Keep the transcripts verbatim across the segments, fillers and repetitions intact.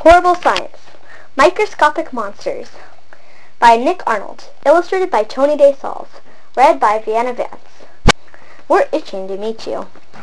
Horrible Science. Microscopic Monsters by Nick Arnold. Illustrated by Tony Day Sauls. Read by Vienna Vance. We're itching to meet you.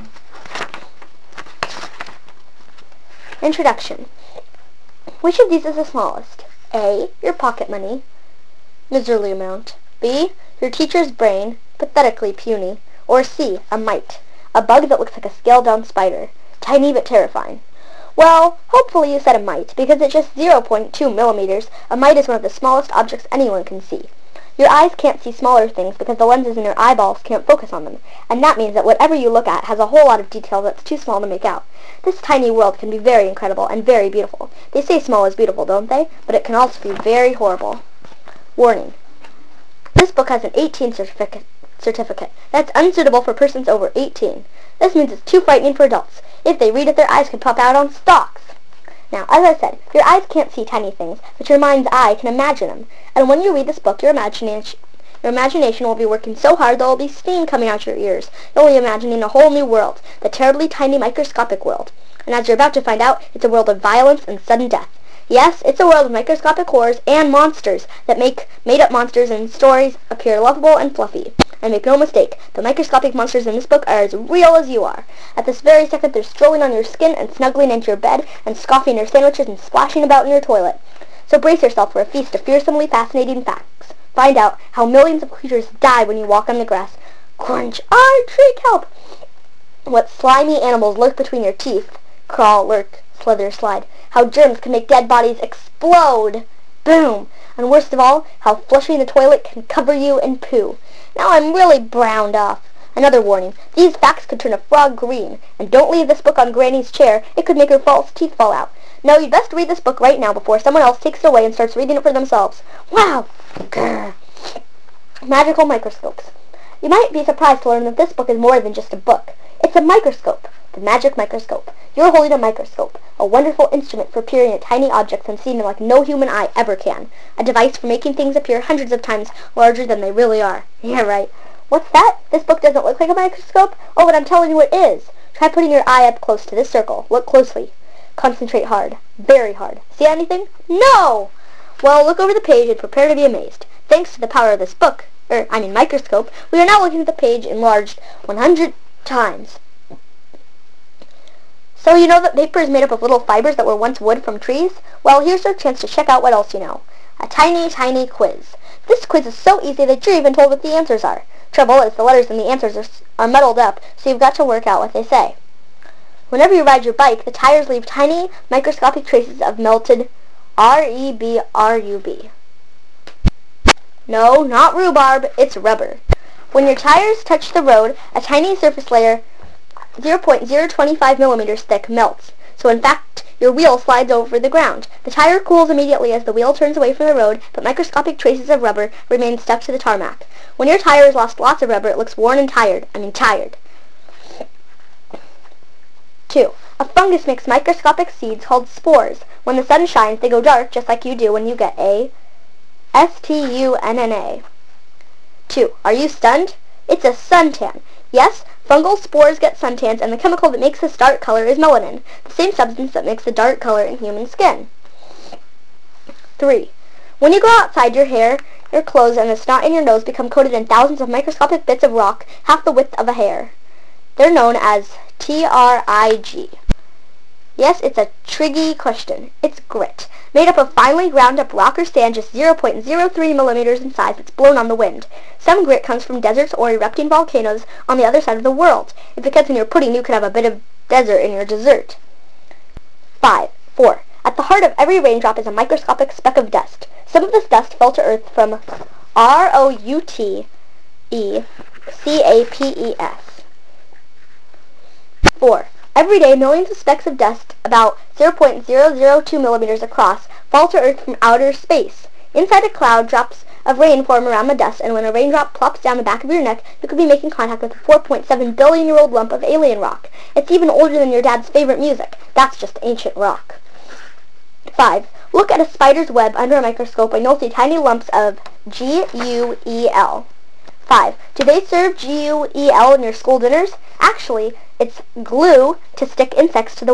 Introduction. Which of these is the smallest? A. Your pocket money, miserly amount. B. Your teacher's brain, pathetically puny. Or C. A mite, a bug that looks like a scaled-down spider, tiny but terrifying. Well, hopefully you said a mite, because at just zero point two millimeters, a mite is one of the smallest objects anyone can see. Your eyes can't see smaller things because the lenses in your eyeballs can't focus on them, and that means that whatever you look at has a whole lot of detail that's too small to make out. This tiny world can be very incredible and very beautiful. They say small is beautiful, don't they? But it can also be very horrible. Warning. This book has an eighteen certificate. certificate. That's unsuitable for persons over eighteen. This means it's too frightening for adults. If they read it, their eyes could pop out on stalks. Now, as I said, your eyes can't see tiny things, but your mind's eye can imagine them. And when you read this book, your imagination, your imagination will be working so hard there will be steam coming out your ears. You'll be imagining a whole new world, the terribly tiny microscopic world. And as you're about to find out, it's a world of violence and sudden death. Yes, it's a world of microscopic horrors and monsters that make made-up monsters in stories appear lovable and fluffy. And make no mistake, the microscopic monsters in this book are as real as you are. At this very second, they're strolling on your skin and snuggling into your bed and scoffing your sandwiches and splashing about in your toilet. So brace yourself for a feast of fearsomely fascinating facts. Find out how millions of creatures die when you walk on the grass. Crunch, I shriek, help! What slimy animals lurk between your teeth. Crawl, lurk, slither, slide. How germs can make dead bodies explode. Boom! And worst of all, how flushing the toilet can cover you in poo. Now I'm really browned off. Another warning. These facts could turn a frog green. And don't leave this book on Granny's chair. It could make her false teeth fall out. No, you'd best read this book right now before someone else takes it away and starts reading it for themselves. Wow! Grr. Magical microscopes. You might be surprised to learn that this book is more than just a book. It's a microscope. The magic microscope. You're holding a microscope, a wonderful instrument for peering at tiny objects and seeing them like no human eye ever can. A device for making things appear hundreds of times larger than they really are. Yeah, right. What's that? This book doesn't look like a microscope? Oh, but I'm telling you it is. Try putting your eye up close to this circle. Look closely. Concentrate hard. Very hard. See anything? No! Well, look over the page and prepare to be amazed. Thanks to the power of this book, er, I mean microscope, we are now looking at the page enlarged one hundred times. So you know that paper is made up of little fibers that were once wood from trees? Well, here's your chance to check out what else you know. A tiny, tiny quiz. This quiz is so easy that you're even told what the answers are. Trouble is the letters in the answers are, are muddled up, so you've got to work out what they say. Whenever you ride your bike, the tires leave tiny, microscopic traces of melted R E B R U B. No, not rhubarb, it's rubber. When your tires touch the road, a tiny surface layer zero point zero two five millimeters thick melts, so in fact your wheel slides over the ground. The tire cools immediately as the wheel turns away from the road, but microscopic traces of rubber remain stuck to the tarmac. When your tire has lost lots of rubber, it looks worn and tired. I mean tired. two. A fungus makes microscopic seeds called spores. When the sun shines, they go dark, just like you do when you get a S T U N N A. two. Are you stunned? It's a suntan. Yes, fungal spores get suntans, and the chemical that makes this dark color is melanin, the same substance that makes the dark color in human skin. three. When you go outside, your hair, your clothes, and the snot in your nose become coated in thousands of microscopic bits of rock, half the width of a hair. They're known as T R I G. Yes, it's a triggy question. It's grit, made up of finely ground up rock or sand just zero point zero three millimeters in size that's blown on the wind. Some grit comes from deserts or erupting volcanoes on the other side of the world. If it gets in your pudding, you could have a bit of desert in your dessert. five. four. At the heart of every raindrop is a microscopic speck of dust. Some of this dust fell to earth from R O U T E C A P E S. four. Every day, millions of specks of dust, about zero point zero zero two millimeters across, fall to Earth from outer space. Inside a cloud, drops of rain form around the dust, and when a raindrop plops down the back of your neck, you could be making contact with a four point seven billion year old lump of alien rock. It's even older than your dad's favorite music. That's just ancient rock. five. Look at a spider's web under a microscope, and you'll see tiny lumps of G U E L. five. Do they serve G U E L in your school dinners? Actually, it's glue to stick insects to the web.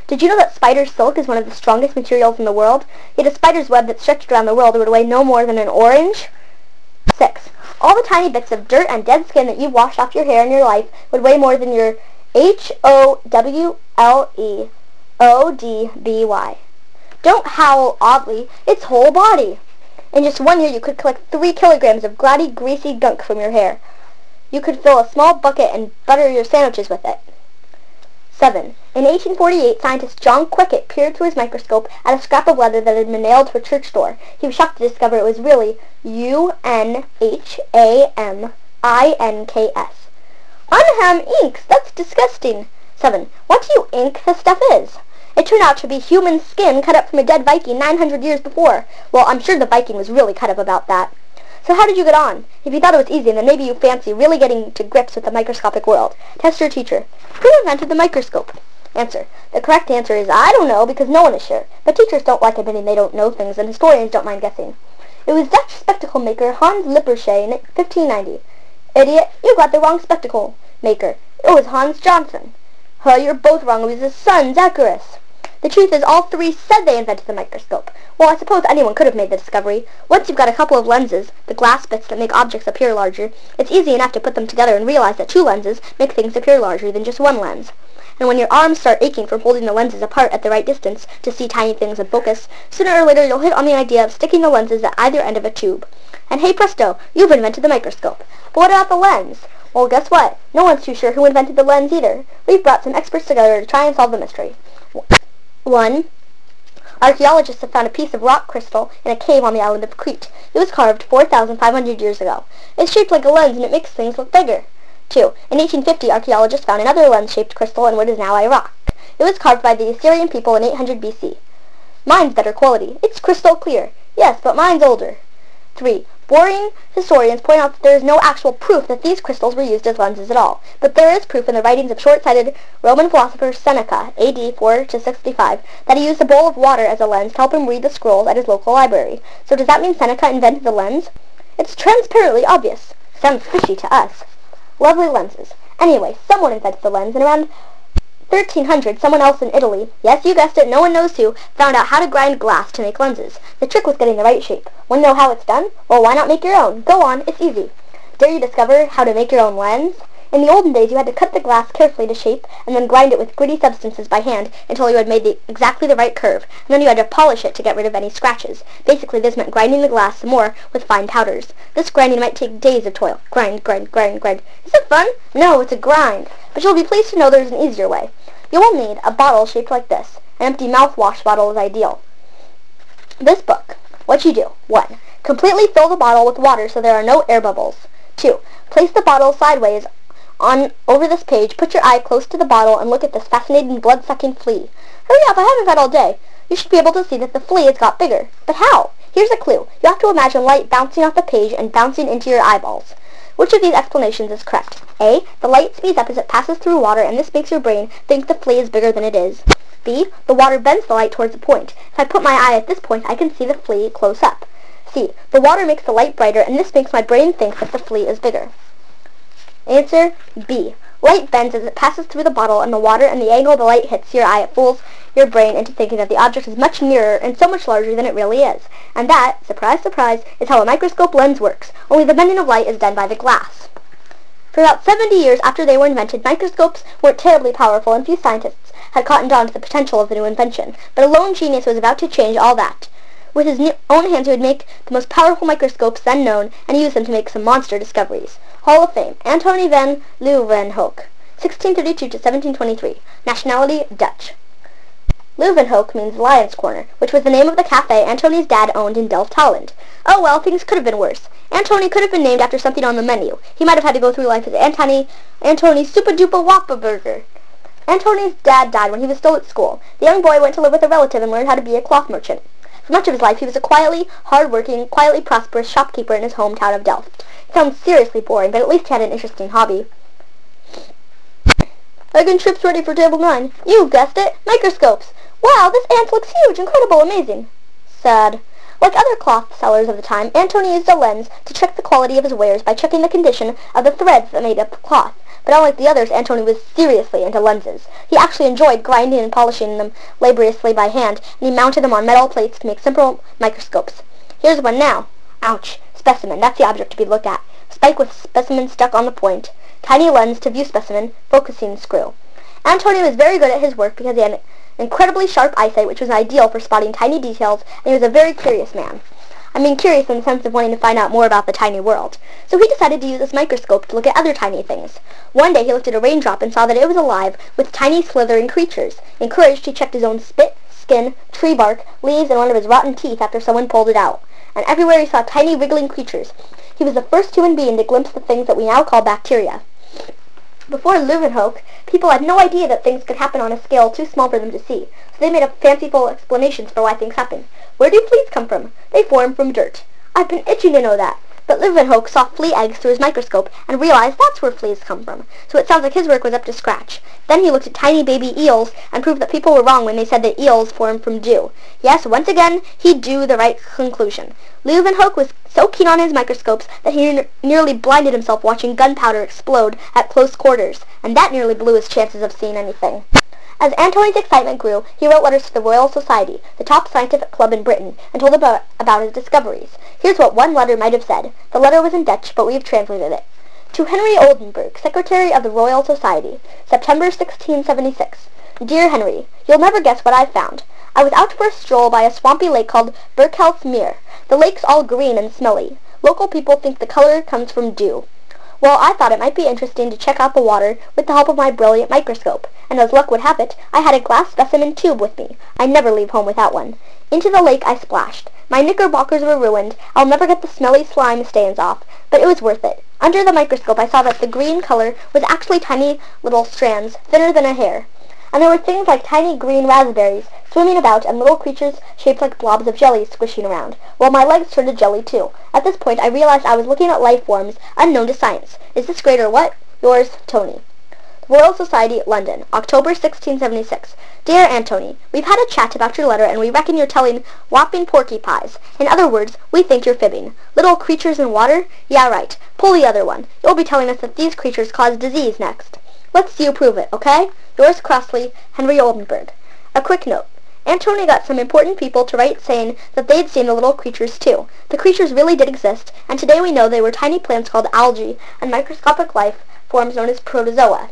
Did you know that spider's silk is one of the strongest materials in the world? Yet a spider's web that stretched around the world would weigh no more than an orange? six. All the tiny bits of dirt and dead skin that you've washed off your hair in your life would weigh more than your H O W L E O D B Y. Don't howl oddly. It's whole body. In just one year you could collect three kilograms of glatty, greasy gunk from your hair. You could fill a small bucket and butter your sandwiches with it. seven. In eighteen forty-eight, scientist John Quicket peered through his microscope at a scrap of leather that had been nailed to a church door. He was shocked to discover it was really U N H A M I N K S. Unham inks! That's disgusting. seven. What do you ink the stuff is? It turned out to be human skin cut up from a dead Viking nine hundred years before. Well, I'm sure the Viking was really cut up about that. So how did you get on? If you thought it was easy, then maybe you fancy really getting to grips with the microscopic world. Test your teacher. Who invented the microscope? Answer. The correct answer is I don't know, because no one is sure. But teachers don't like admitting they don't know things, and historians don't mind guessing. It was Dutch spectacle maker Hans Lippershey in fifteen ninety. Idiot, you got the wrong spectacle maker. It was Hans Johnson. Huh, you're both wrong. It was his son, Zacharias. The truth is, all three said they invented the microscope. Well, I suppose anyone could have made the discovery. Once you've got a couple of lenses, the glass bits that make objects appear larger, it's easy enough to put them together and realize that two lenses make things appear larger than just one lens. And when your arms start aching from holding the lenses apart at the right distance to see tiny things in focus, sooner or later you'll hit on the idea of sticking the lenses at either end of a tube. And hey presto, you've invented the microscope. But what about the lens? Well, guess what? No one's too sure who invented the lens either. We've brought some experts together to try and solve the mystery. One. Archaeologists have found a piece of rock crystal in a cave on the island of Crete. It was carved four thousand five hundred years ago. It's shaped like a lens and it makes things look bigger. Two. In eighteen fifty, archaeologists found another lens-shaped crystal in what is now Iraq. It was carved by the Assyrian people in eight hundred B C. Mine's better quality. It's crystal clear. Yes, but mine's older. Three. Boring historians point out that there is no actual proof that these crystals were used as lenses at all, but there is proof in the writings of short-sighted Roman philosopher Seneca, A D four to sixty-five, that he used a bowl of water as a lens to help him read the scrolls at his local library. So does that mean Seneca invented the lens? It's transparently obvious. Sounds fishy to us. Lovely lenses. Anyway, someone invented the lens, and around thirteen hundred, someone else in Italy, yes, you guessed it, no one knows who, found out how to grind glass to make lenses. The trick was getting the right shape. Want to know how it's done? Well, why not make your own? Go on, it's easy. Dare you discover how to make your own lens? In the olden days, you had to cut the glass carefully to shape, and then grind it with gritty substances by hand until you had made the, exactly the right curve, and then you had to polish it to get rid of any scratches. Basically, this meant grinding the glass some more with fine powders. This grinding might take days of toil. Grind, grind, grind, grind. Is it fun? No, it's a grind. But you'll be pleased to know there's an easier way. You will need a bottle shaped like this. An empty mouthwash bottle is ideal. This book. What you do. one. Completely fill the bottle with water so there are no air bubbles. two. Place the bottle sideways on over this page. Put your eye close to the bottle and look at this fascinating blood-sucking flea. Hurry up, I haven't read all day. You should be able to see that the flea has got bigger. But how? Here's a clue. You have to imagine light bouncing off the page and bouncing into your eyeballs. Which of these explanations is correct? A. The light speeds up as it passes through water, and this makes your brain think the flea is bigger than it is. B. The water bends the light towards a point. If I put my eye at this point, I can see the flea close up. C. The water makes the light brighter, and this makes my brain think that the flea is bigger. Answer B. Light bends as it passes through the bottle and the water, and the angle the light hits your eye, it fools your brain into thinking that the object is much nearer and so much larger than it really is. And that, surprise, surprise, is how a microscope lens works, only the bending of light is done by the glass. For about seventy years after they were invented, microscopes weren't terribly powerful, and few scientists had cottoned on to the potential of the new invention. But a lone genius was about to change all that. With his new own hands he would make the most powerful microscopes then known, and use them to make some monster discoveries. Hall of Fame, Antony van Leeuwenhoek, sixteen thirty-two to seventeen twenty-three. Nationality, Dutch. Leeuwenhoek means Lion's Corner, which was the name of the cafe Antony's dad owned in Delft, Holland. Oh well, things could have been worse. Antony could have been named after something on the menu. He might have had to go through life as Antony, Antony Super Duper Whopper Burger. Antony's dad died when he was still at school. The young boy went to live with a relative and learned how to be a cloth merchant. For much of his life, he was a quietly, hard-working, quietly prosperous shopkeeper in his hometown of Delft. It sounds seriously boring, but at least he had an interesting hobby. Egg and chips ready for table nine. You guessed it, microscopes. Wow, this ant looks huge, incredible, amazing. Sad. Like other cloth sellers of the time, Antony used a lens to check the quality of his wares by checking the condition of the threads that made up the cloth. but unlike the others, Antony was seriously into lenses. He actually enjoyed grinding and polishing them laboriously by hand, and he mounted them on metal plates to make simple microscopes. Here's one now. Ouch. Specimen. That's the object to be looked at. Spike with specimen stuck on the point. Tiny lens to view specimen. Focusing screw. Antony was very good at his work because he had incredibly sharp eyesight, which was ideal for spotting tiny details, and he was a very curious man. I mean curious in the sense of wanting to find out more about the tiny world. So he decided to use this microscope to look at other tiny things. One day he looked at a raindrop and saw that it was alive with tiny slithering creatures. Encouraged, he checked his own spit, skin, tree bark, leaves, and one of his rotten teeth after someone pulled it out. And everywhere he saw tiny wriggling creatures. He was the first human being to glimpse the things that we now call bacteria. Before Leeuwenhoek, people had no idea that things could happen on a scale too small for them to see, so they made up fanciful explanations for why things happen. Where do fleas come from? They form from dirt. I've been itching to know that. But Leeuwenhoek saw flea eggs through his microscope and realized that's where fleas come from, so it sounds like his work was up to scratch. Then he looked at tiny baby eels and proved that people were wrong when they said that eels form from dew. Yes, once again, he drew the right conclusion. Leeuwenhoek was so keen on his microscopes that he ne- nearly blinded himself watching gunpowder explode at close quarters, and that nearly blew his chances of seeing anything. As Antony's excitement grew, he wrote letters to the Royal Society, the top scientific club in Britain, and told about, about his discoveries. Here's what one letter might have said. The letter was in Dutch, but we have translated it. To Henry Oldenburg, Secretary of the Royal Society, September sixteen seventy-six. Dear Henry, you'll never guess what I've found. I was out for a stroll by a swampy lake called Berkhout's Meer. The lake's all green and smelly. Local people think the color comes from dew. Well, I thought it might be interesting to check out the water with the help of my brilliant microscope, and as luck would have it, I had a glass specimen tube with me. I never leave home without one. Into the lake I splashed. My knickerbockers were ruined. I'll never get the smelly slime stains off, but it was worth it. Under the microscope I saw that the green color was actually tiny little strands, thinner than a hair. And there were things like tiny green raspberries swimming about and little creatures shaped like blobs of jelly squishing around, while my legs turned to jelly too. At this point I realized I was looking at life forms unknown to science. Is this great or what? Yours, Tony. The Royal Society, London, October sixteen seventy-six. Dear Antony, we've had a chat about your letter and we reckon you're telling whopping porcupines. In other words, we think you're fibbing. Little creatures in water? Yeah, right. Pull the other one. You'll be telling us that these creatures cause disease next. Let's see you prove it, okay? Yours crossly, Henry Oldenburg. A quick note. Antony got some important people to write saying that they'd seen the little creatures too. The creatures really did exist, and today we know they were tiny plants called algae and microscopic life forms known as protozoa.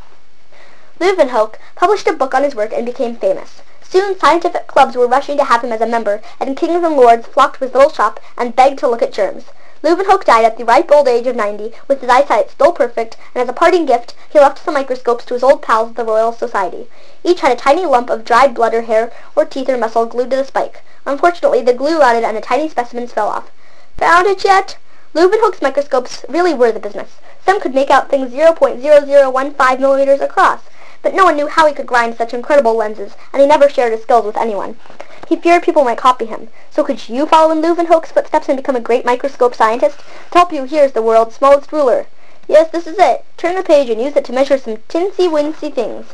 Leeuwenhoek published a book on his work and became famous. Soon scientific clubs were rushing to have him as a member, and kings and lords flocked to his little shop and begged to look at germs. Leeuwenhoek died at the ripe old age of ninety, with his eyesight still perfect, and as a parting gift, he left some microscopes to his old pals at the Royal Society. Each had a tiny lump of dried blood or hair or teeth or muscle glued to the spike. Unfortunately, the glue rotted and the tiny specimens fell off. Found it yet? Leeuwenhoek's microscopes really were the business. Some could make out things zero point zero zero one five millimeters across, but no one knew how he could grind such incredible lenses, and he never shared his skills with anyone. He feared people might copy him. So could you follow in Leeuwenhoek's footsteps and become a great microscope scientist? To help you, here's the world's smallest ruler. Yes, this is it. Turn the page and use it to measure some tinsy-wincy things.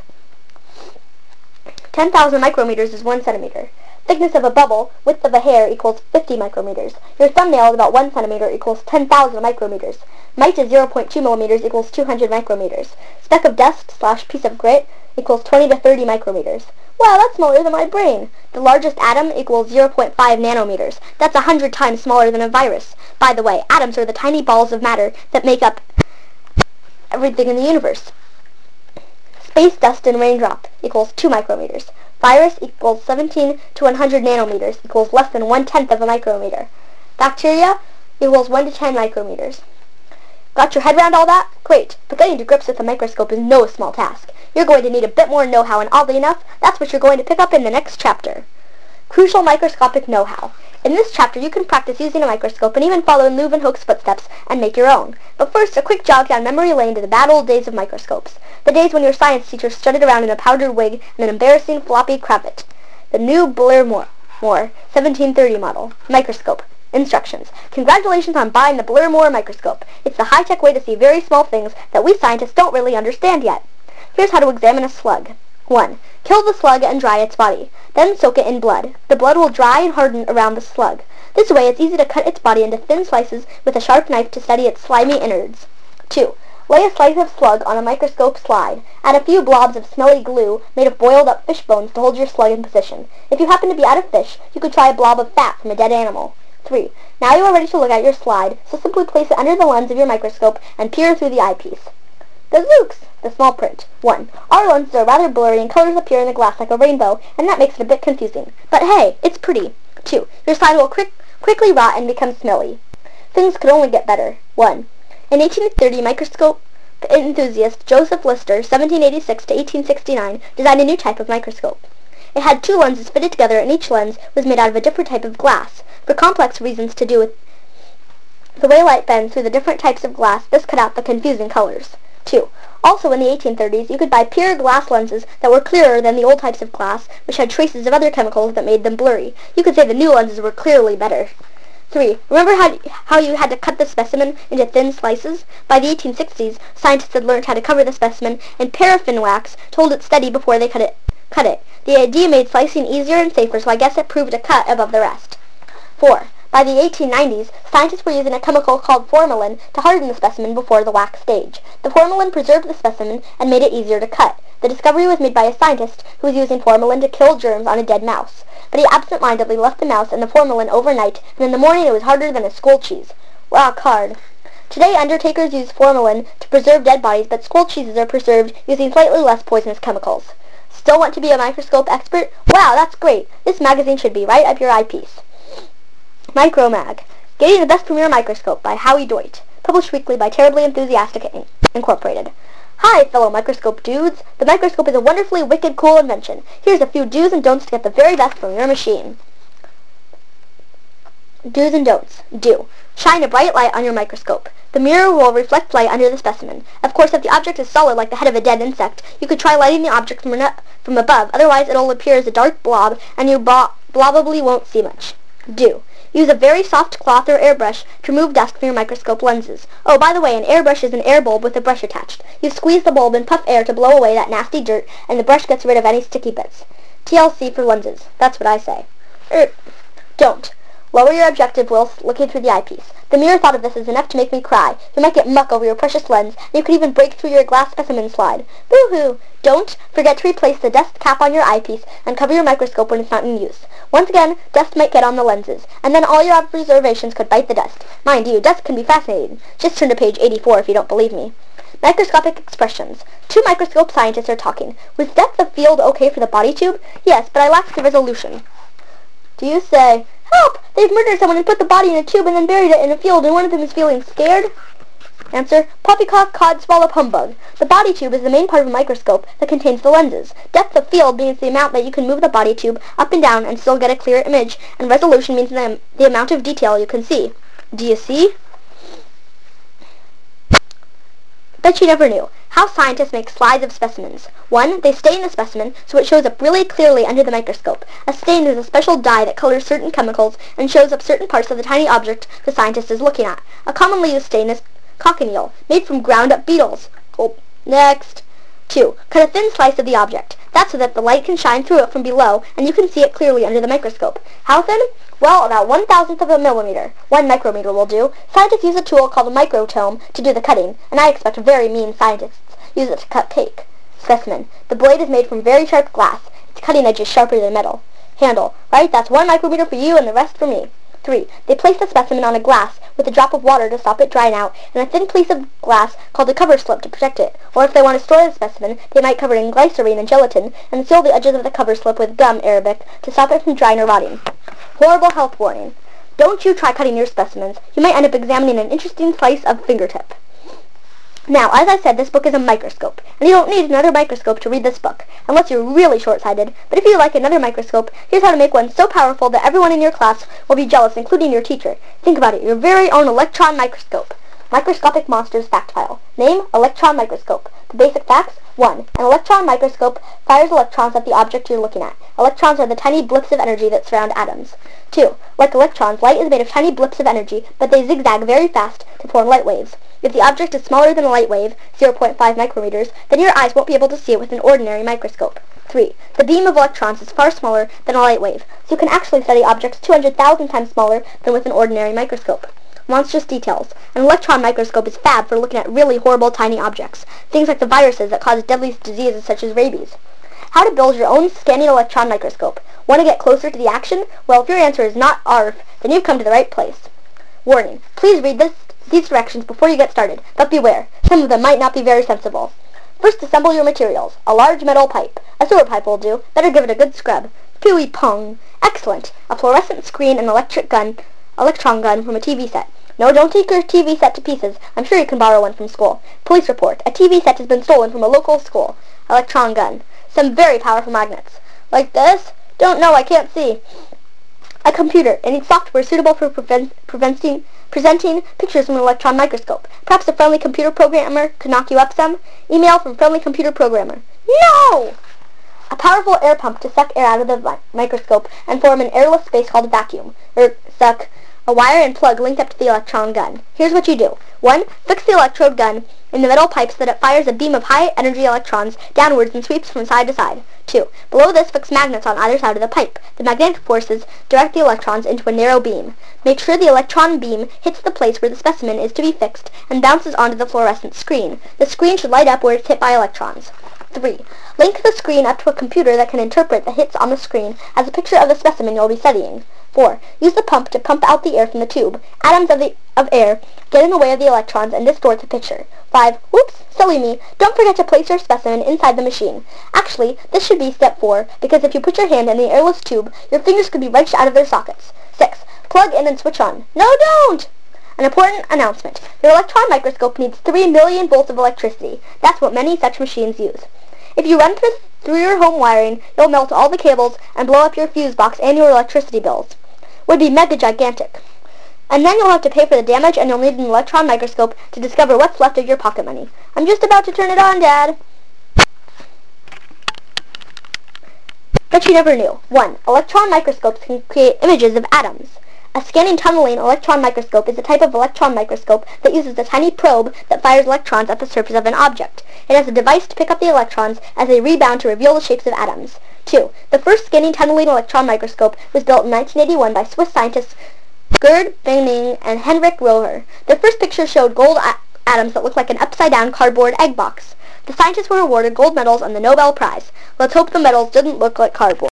ten thousand micrometers is one centimeter. Thickness of a bubble, width of a hair equals fifty micrometers. Your thumbnail is about one centimeter equals ten thousand micrometers. Mite is zero point two millimeters equals two hundred micrometers. Speck of dust slash piece of grit equals twenty to thirty micrometers. Wow, that's smaller than my brain. The largest atom equals zero point five nanometers. That's a hundred times smaller than a virus. By the way, atoms are the tiny balls of matter that make up everything in the universe. Space dust and raindrop equals two micrometers. Virus equals seventeen to one hundred nanometers equals less than one-tenth of a micrometer. Bacteria equals one to ten micrometers. Got your head around all that? Great, but getting to grips with a microscope is no small task. You're going to need a bit more know-how, and oddly enough, that's what you're going to pick up in the next chapter. Crucial microscopic know-how. In this chapter, you can practice using a microscope and even follow in Leeuwenhoek's footsteps and make your own. But first, a quick jog down memory lane to the bad old days of microscopes. The days when your science teacher strutted around in a powdered wig and an embarrassing floppy cravat. The new Blairmore seventeen thirty model. Microscope. Instructions. Congratulations on buying the Blairmore microscope. It's the high-tech way to see very small things that we scientists don't really understand yet. Here's how to examine a slug. one. Kill the slug and dry its body. Then soak it in blood. The blood will dry and harden around the slug. This way it's easy to cut its body into thin slices with a sharp knife to study its slimy innards. two. Lay a slice of slug on a microscope slide. Add a few blobs of smelly glue made of boiled up fish bones to hold your slug in position. If you happen to be out of fish, you could try a blob of fat from a dead animal. three. Now you are ready to look at your slide, so simply place it under the lens of your microscope and peer through the eyepiece. The zooks! The small print. one. Our lenses are rather blurry and colors appear in the glass like a rainbow, and that makes it a bit confusing. But hey, it's pretty. two. Your slide will quick, quickly rot and become smelly. Things could only get better. one. In eighteen thirty, microscope enthusiast Joseph Lister, seventeen eighty-six to eighteen sixty-nine, designed a new type of microscope. It had two lenses fitted together, and each lens was made out of a different type of glass. For complex reasons to do with the way light bends through the different types of glass, this cut out the confusing colors. two. Also in the eighteen thirties, you could buy pure glass lenses that were clearer than the old types of glass, which had traces of other chemicals that made them blurry. You could say the new lenses were clearly better. three. Remember how, how you had to cut the specimen into thin slices? By the eighteen sixties, scientists had learned how to cover the specimen in paraffin wax to hold it steady before they cut it. Cut it. The idea made slicing easier and safer, so I guess it proved a cut above the rest. four. By the eighteen nineties, scientists were using a chemical called formalin to harden the specimen before the wax stage. The formalin preserved the specimen and made it easier to cut. The discovery was made by a scientist who was using formalin to kill germs on a dead mouse. But he absent-mindedly left the mouse in the formalin overnight, and in the morning it was harder than a school cheese. Rock hard. Today, undertakers use formalin to preserve dead bodies, but school cheeses are preserved using slightly less poisonous chemicals. Still want to be a microscope expert? Wow, that's great. This magazine should be right up your eyepiece. Micromag. Getting the Best from Your Microscope by Howie Doit. Published weekly by Terribly Enthusiastic Incorporated. Hi, fellow microscope dudes. The microscope is a wonderfully wicked cool invention. Here's a few do's and don'ts to get the very best from your machine. Do's and don'ts. Do. Shine a bright light on your microscope. The mirror will reflect light under the specimen. Of course, if the object is solid like the head of a dead insect, you could try lighting the object from, from above. Otherwise, it'll appear as a dark blob, and you probably won't see much. Do. Use a very soft cloth or airbrush to remove dust from your microscope lenses. Oh, by the way, an airbrush is an air bulb with a brush attached. You squeeze the bulb and puff air to blow away that nasty dirt, and the brush gets rid of any sticky bits. T L C for lenses. That's what I say. Er, don't. Lower your objective whilst looking through the eyepiece. The mirror thought of this as enough to make me cry. You might get muck over your precious lens, and you could even break through your glass specimen slide. Boo-hoo! Don't forget to replace the dust cap on your eyepiece and cover your microscope when it's not in use. Once again, dust might get on the lenses, and then all your observations could bite the dust. Mind you, dust can be fascinating. Just turn to page eighty-four if you don't believe me. Microscopic expressions. Two microscope scientists are talking. Was depth of field okay for the body tube? Yes, but I lacked the resolution. Do you say, help! They've murdered someone and put the body in a tube and then buried it in a field, and one of them is feeling scared? Answer, poppycock, cod, swallop, humbug. The body tube is the main part of a microscope that contains the lenses. Depth of field means the amount that you can move the body tube up and down and still get a clear image, and resolution means the, the amount of detail you can see. Do you see? Bet you never knew. How scientists make slides of specimens. One, they stain the specimen so it shows up really clearly under the microscope. A stain is a special dye that colors certain chemicals and shows up certain parts of the tiny object the scientist is looking at. A commonly used stain is cochineal, made from ground-up beetles. Oh, next. Two, cut a thin slice of the object. That's so that the light can shine through it from below and you can see it clearly under the microscope. How thin? Well, about one thousandth of a millimeter. One micrometer will do. Scientists use a tool called a microtome to do the cutting, and I expect very mean scientists use it to cut cake. Specimen. The blade is made from very sharp glass. Its cutting edge is sharper than metal. Handle. Right, that's one micrometer for you and the rest for me. Three. They place the specimen on a glass with a drop of water to stop it drying out, and a thin piece of glass called a cover slip to protect it. Or if they want to store the specimen, they might cover it in glycerine and gelatin, and seal the edges of the cover slip with gum arabic to stop it from drying or rotting. Horrible health warning. Don't you try cutting your specimens. You might end up examining an interesting slice of fingertip. Now, as I said, this book is a microscope, and you don't need another microscope to read this book, unless you're really short-sighted. But if you like another microscope, here's how to make one so powerful that everyone in your class will be jealous, including your teacher. Think about it, your very own electron microscope. Microscopic Monsters Fact File. Name, electron microscope. The basic facts, one. An electron microscope fires electrons at the object you're looking at. Electrons are the tiny blips of energy that surround atoms. Two. Like electrons, light is made of tiny blips of energy, but they zigzag very fast to form light waves. If the object is smaller than a light wave, zero point five micrometers, then your eyes won't be able to see it with an ordinary microscope. Three. The beam of electrons is far smaller than a light wave, so you can actually study objects two hundred thousand times smaller than with an ordinary microscope. monstrous details. An electron microscope is fab for looking at really horrible tiny objects, things like the viruses that cause deadly diseases such as rabies. How to build your own scanning electron microscope. Want to get closer to the action? Well, if your answer is not A R F, then you've come to the right place. Warning. Please read this, these directions before you get started, but beware. Some of them might not be very sensible. First, assemble your materials. A large metal pipe. A sewer pipe will do. Better give it a good scrub. Pooey pong. Excellent. A fluorescent screen and electric gun, electron gun from a T V set. No, don't take your T V set to pieces. I'm sure you can borrow one from school. Police report. A T V set has been stolen from a local school. Electron gun. Some very powerful magnets. Like this? Don't know, I can't see. A computer. It needs software suitable for prevent, preventing, presenting pictures from an electron microscope. Perhaps a friendly computer programmer could knock you up some? Email from friendly computer programmer. No! A powerful air pump to suck air out of the mi microscope and form an airless space called a vacuum. Or suck a wire and plug linked up to the electron gun. Here's what you do. one. Fix the electrode gun in the metal pipe so that it fires a beam of high-energy electrons downwards and sweeps from side to side. two. Below this, fix magnets on either side of the pipe. The magnetic forces direct the electrons into a narrow beam. Make sure the electron beam hits the place where the specimen is to be fixed and bounces onto the fluorescent screen. The screen should light up where it's hit by electrons. three. Link the screen up to a computer that can interpret the hits on the screen as a picture of the specimen you'll be studying. four. Use the pump to pump out the air from the tube. Atoms of, the, of air get in the way of the electrons and distort the picture. five. Whoops, silly me. Don't forget to place your specimen inside the machine. Actually, this should be step four, because if you put your hand in the airless tube, your fingers could be wrenched out of their sockets. six. Plug in and switch on. No, don't! An important announcement. Your electron microscope needs three million volts of electricity. That's what many such machines use. If you run through, through your home wiring, you'll melt all the cables and blow up your fuse box and your electricity bills. Would be mega gigantic. And then you'll have to pay for the damage, and you'll need an electron microscope to discover what's left of your pocket money. I'm just about to turn it on, Dad. But you never knew. one. Electron microscopes can create images of atoms. A scanning tunneling electron microscope is a type of electron microscope that uses a tiny probe that fires electrons at the surface of an object. It has a device to pick up the electrons as they rebound to reveal the shapes of atoms. two. The first scanning tunneling electron microscope was built in nineteen eighty-one by Swiss scientists Gerd Benning and Henrik Roher. Their first picture showed gold atoms that looked like an upside-down cardboard egg box. The scientists were awarded gold medals and the Nobel Prize. Let's hope the medals didn't look like cardboard.